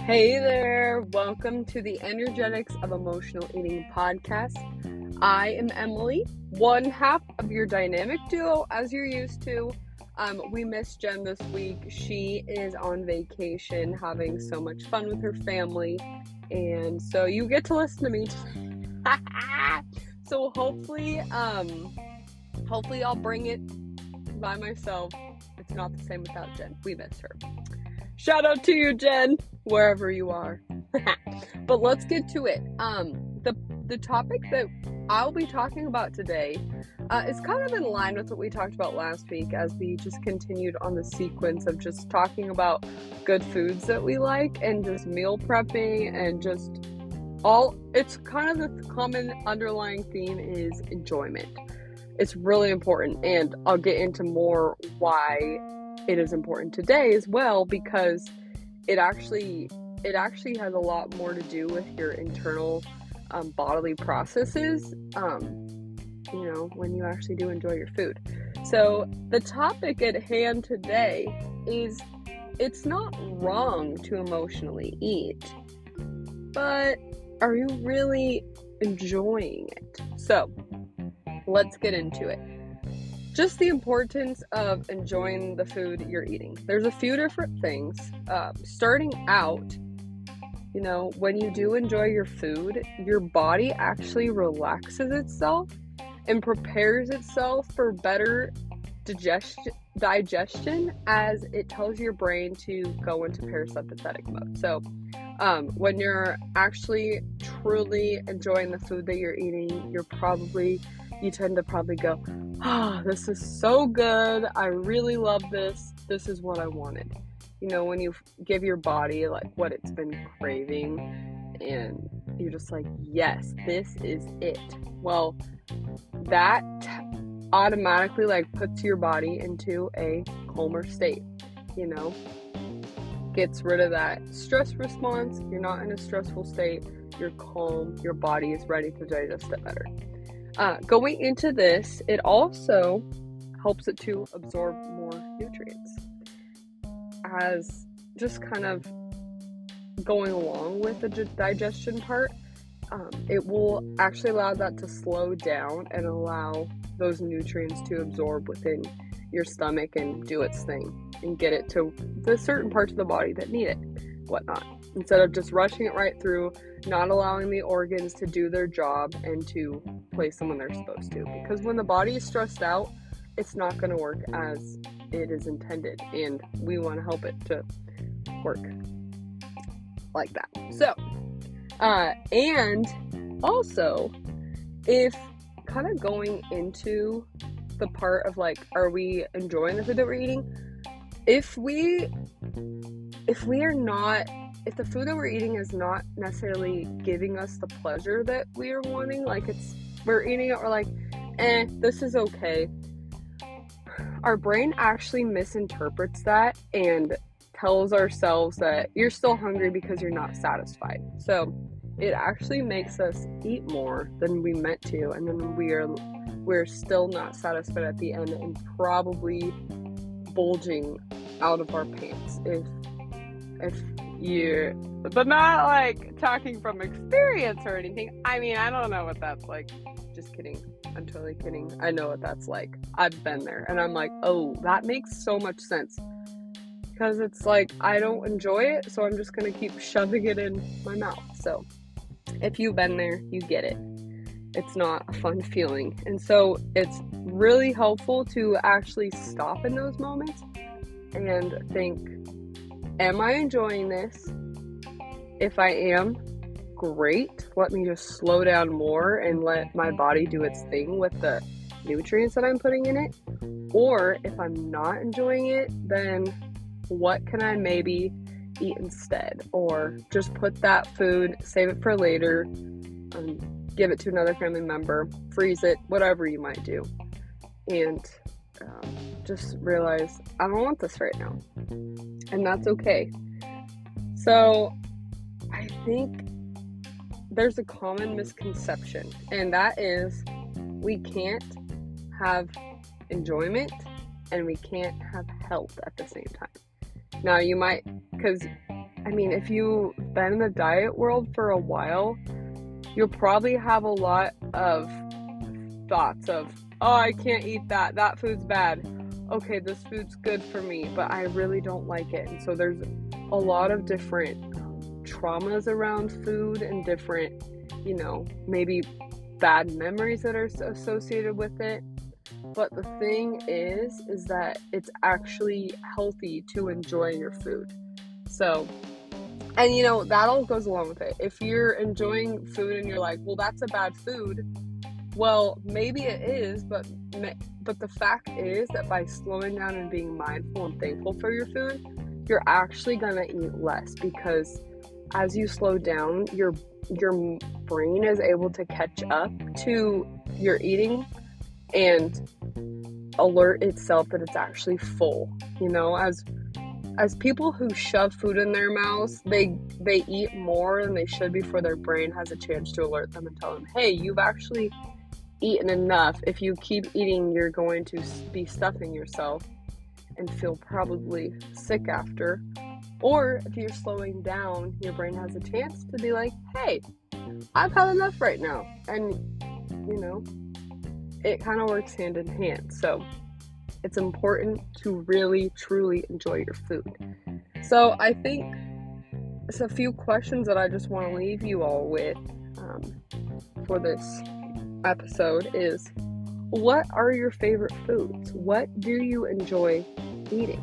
Hey there, welcome to the Energetics of Emotional Eating podcast. I am Emily, one half of your dynamic duo as you're used to. We missed Jen this week. She is on vacation having so much fun with her family, and so you get to listen to me today. So hopefully I'll bring it by myself. It's not the same without Jen. We miss her. Shout out to you, Jen, wherever you are. But let's get to it. The topic that I'll be talking about today is kind of in line with what we talked about last week, as we just continued on the sequence of just talking about good foods that we like and just meal prepping and just it's kind of the common underlying theme is enjoyment. It's really important, and I'll get into more why it is important today as well, because it actually has a lot more to do with your internal bodily processes, when you actually do enjoy your food. So the topic at hand today is, it's not wrong to emotionally eat, but are you really enjoying it? So let's get into it. Just the importance of enjoying the food you're eating. There's a few different things. Starting out, when you do enjoy your food, your body actually relaxes itself and prepares itself for better digestion, as it tells your brain to go into parasympathetic mode. So when you're actually truly enjoying the food that you're eating, you tend to probably go, this is so good. I really love this. This is what I wanted. When you give your body like what it's been craving, and you're just like, yes, this is it. Well, that automatically puts your body into a calmer state, gets rid of that stress response. You're not in a stressful state. You're calm. Your body is ready to digest it better. Going into this, it also helps it to absorb more nutrients. As just kind of going along with the digestion part, it will actually allow that to slow down and allow those nutrients to absorb within your stomach and do its thing and get it to the certain parts of the body that need it, whatnot. Instead of just rushing it right through, not allowing the organs to do their job and to place them when they're supposed to. Because when the body is stressed out, it's not going to work as it is intended, and we want to help it to work like that. So, and also, if kind of going into the part of are we enjoying the food that we're eating? If the food that we're eating is not necessarily giving us the pleasure that we are wanting, we're eating it, we're like, this is okay. Our brain actually misinterprets that and tells ourselves that you're still hungry because you're not satisfied. So it actually makes us eat more than we meant to, and then we're still not satisfied at the end and probably bulging out of our pants but not talking from experience or anything. I mean, I don't know what that's like. Just kidding. I'm totally kidding. I know what that's like. I've been there, and I'm like, oh, that makes so much sense. Because it's I don't enjoy it, so I'm just going to keep shoving it in my mouth. So if you've been there, you get it. It's not a fun feeling. And so it's really helpful to actually stop in those moments and think, am I enjoying this? If I am, great. Let me just slow down more and let my body do its thing with the nutrients that I'm putting in it. Or if I'm not enjoying it, then what can I maybe eat instead? Or just put that food, save it for later, give it to another family member, freeze it, whatever you might do. And just realize, I don't want this right now. And that's okay. So I think there's a common misconception, and that is we can't have enjoyment and we can't have health at the same time. Now you might, because I mean, if you've been in the diet world for a while, you'll probably have a lot of thoughts of, oh, I can't eat that. That food's bad. Okay, this food's good for me, but I really don't like it. And so there's a lot of different traumas around food and different, maybe bad memories that are associated with it. But the thing is that it's actually healthy to enjoy your food. So, and that all goes along with it. If you're enjoying food and you're like, well, that's a bad food, well, maybe it is, but the fact is that by slowing down and being mindful and thankful for your food, you're actually gonna eat less, because as you slow down, your brain is able to catch up to your eating and alert itself that it's actually full. As people who shove food in their mouths, they eat more than they should before their brain has a chance to alert them and tell them, hey, you've actually eaten enough. If you keep eating, you're going to be stuffing yourself and feel probably sick after. Or if you're slowing down, your brain has a chance to be like, hey, I've had enough right now. And it kind of works hand in hand. So it's important to really, truly enjoy your food. So I think it's a few questions that I just want to leave you all with for this episode is, what are your favorite foods? What do you enjoy eating?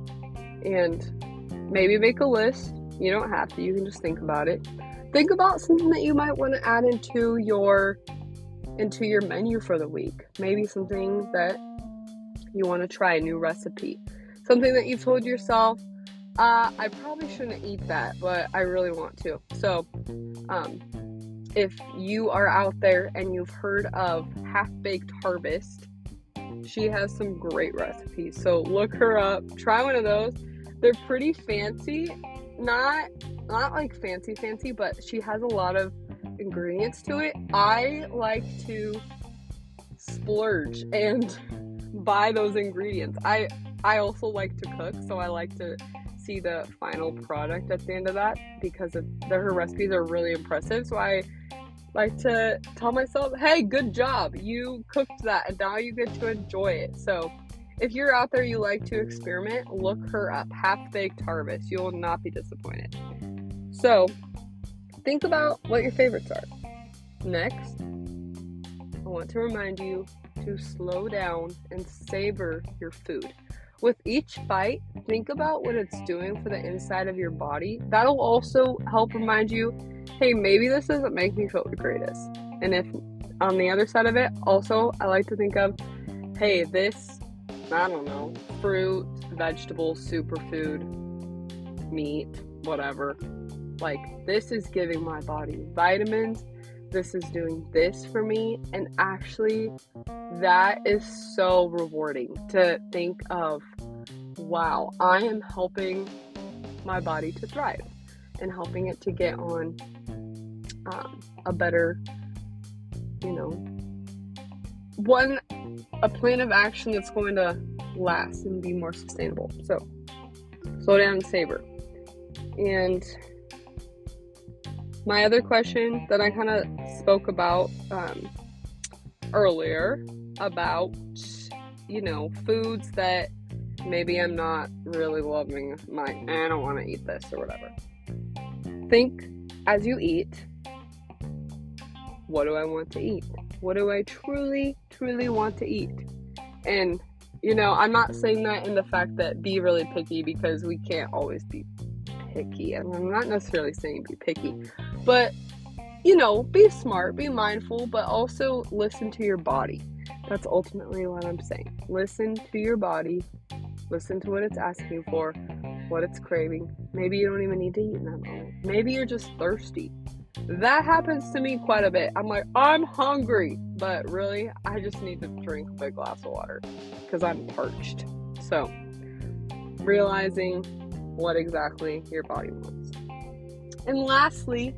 And maybe make a list. You don't have to. You can just think about it. Think about something that you might want to add into your menu for the week. Maybe something that you want to try, a new recipe. Something that you've told yourself, I probably shouldn't eat that, but I really want to. So, if you are out there and you've heard of Half-Baked Harvest, she has some great recipes. So look her up. Try one of those. They're pretty fancy. Not like fancy, but she has a lot of ingredients to it. I like to splurge and buy those ingredients. I also like to cook, so I like to see the final product at the end of that, because her recipes are really impressive. So I like to tell myself, hey, good job, you cooked that and now you get to enjoy it. So if you're out there, you like to experiment, look her up. Half-Baked Harvest. You will not be disappointed. So think about what your favorites are. Next, I want to remind you to slow down and savor your food. With each bite, think about what it's doing for the inside of your body. That'll also help remind you, hey, maybe this doesn't make me feel the greatest. And if on the other side of it, also, I like to think of, hey, this, I don't know, fruit, vegetable, superfood, meat, whatever. Like, this is giving my body vitamins. This is doing this for me. And actually, that is so rewarding to think of, wow, I am helping my body to thrive and helping it to get on a better, a plan of action that's going to last and be more sustainable. So slow down and savor. And my other question that I kind of spoke about earlier about, foods that maybe I'm not really loving, I don't want to eat this or whatever. Think as you eat, what do I want to eat? What do I truly, truly want to eat? And, I'm not saying that in the fact that be really picky, because we can't always be picky. And I'm not necessarily saying be picky, but, be smart, be mindful, but also listen to your body. That's ultimately what I'm saying. Listen to your body. Listen to what it's asking for, what it's craving. Maybe you don't even need to eat in that moment. Maybe you're just thirsty. That happens to me quite a bit. I'm like, I'm hungry, but really, I just need to drink a big glass of water because I'm parched. So, realizing what exactly your body wants. And lastly,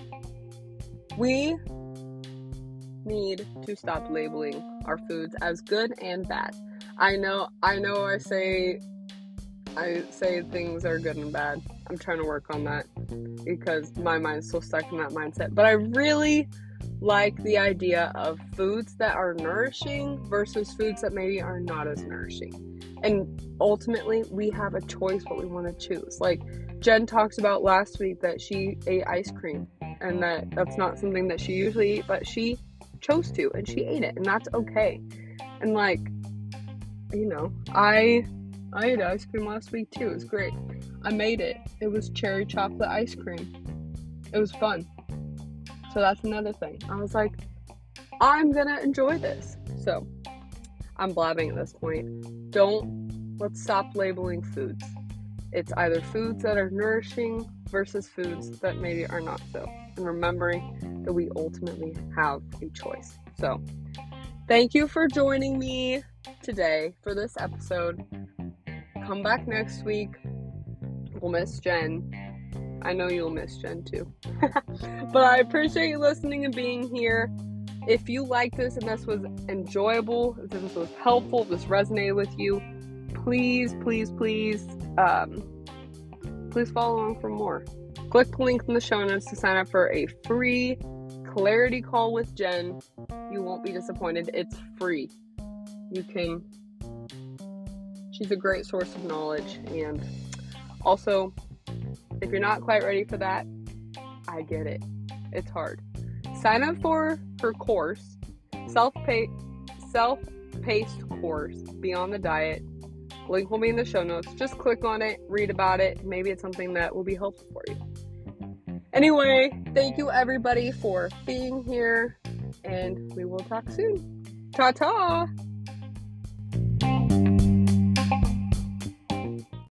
we need to stop labeling our foods as good and bad. I know I say things are good and bad. I'm trying to work on that because my mind's still stuck in that mindset. But I really like the idea of foods that are nourishing versus foods that maybe are not as nourishing. And ultimately, we have a choice what we want to choose. Like Jen talked about last week that she ate ice cream and that's not something that she usually eat, but she chose to and she ate it, and that's okay. And like, you know, I ate ice cream last week too. It was great. I made it. It was cherry chocolate ice cream. It was fun. So that's another thing. I was like, I'm gonna enjoy this. So I'm blabbing at this point. Let's stop labeling foods. It's either foods that are nourishing versus foods that maybe are not so. And remembering that we ultimately have a choice. So thank you for joining me today for this episode. Come back next week. We'll miss Jen. I know you'll miss Jen too. But I appreciate you listening and being here. If you like this and this was enjoyable, if this was helpful, if this resonated with you, please follow along for more. Click the link in the show notes to sign up for a free clarity call with Jen. You won't be disappointed. It's free. She's a great source of knowledge. And also, if you're not quite ready for that, I get it. It's hard. Sign up for her course, self-paced course, Beyond the Diet. Link will be in the show notes. Just click on it, read about it. Maybe it's something that will be helpful for you. Anyway, thank you everybody for being here, and we will talk soon. Ta-ta!